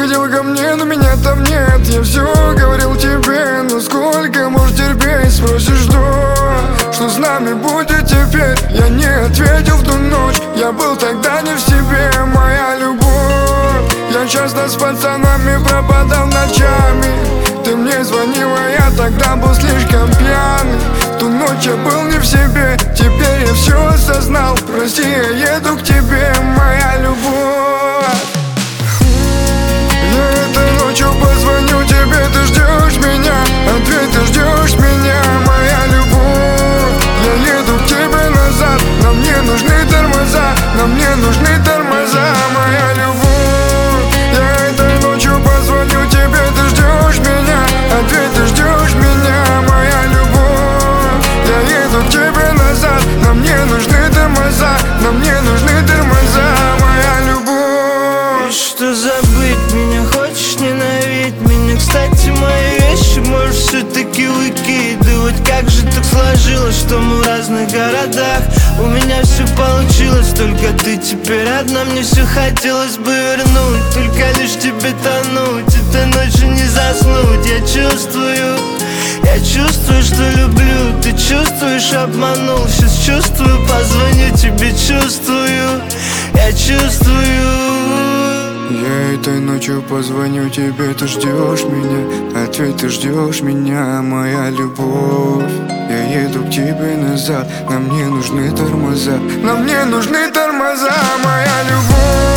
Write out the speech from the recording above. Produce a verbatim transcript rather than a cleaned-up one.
приходила ко мне, но меня там нет. Я все говорил тебе, но сколько можешь терпеть? Спросишь, что, что с нами будет теперь? Я не ответил в ту ночь, я был тогда не в себе, моя любовь. Я часто с пацанами пропадал ночами. Ты мне звонила, я тогда был слишком пьяный. В ту ночь я был не в себе, теперь я все осознал. Прости, я еду к тебе, моя любовь. Я этой ночью позвоню тебе, ты ждешь меня. Ответ, ты ждешь меня, моя любовь. Я еду к тебе назад, нам не нужны тормоза, нам не нужны тормоза, моя любовь. Я этой ночью позвоню тебе, ты ждешь меня. Ответ, ты ждешь меня, моя любовь. Я еду к тебе назад, нам не нужны тормоза, нам не нужны тормоза, моя любовь. Что забыть меня, хочешь ненавидеть меня? Кстати, мои вещи можешь все-таки выкидывать. Как же так сложилось, что мы в разных городах? У меня все получилось, только ты теперь одна. Мне все хотелось бы вернуть, только лишь тебе тонуть. Этой ночью не заснуть, я чувствую. Я чувствую, что люблю, ты чувствуешь, обманул. Сейчас чувствую, позвоню тебе, чувствую. Я чувствую. Я этой ночью позвоню тебе, ты ждешь меня. Ответ, ты ждешь меня, моя любовь. Я еду к тебе назад, нам не нужны тормоза, нам не нужны тормоза, моя любовь.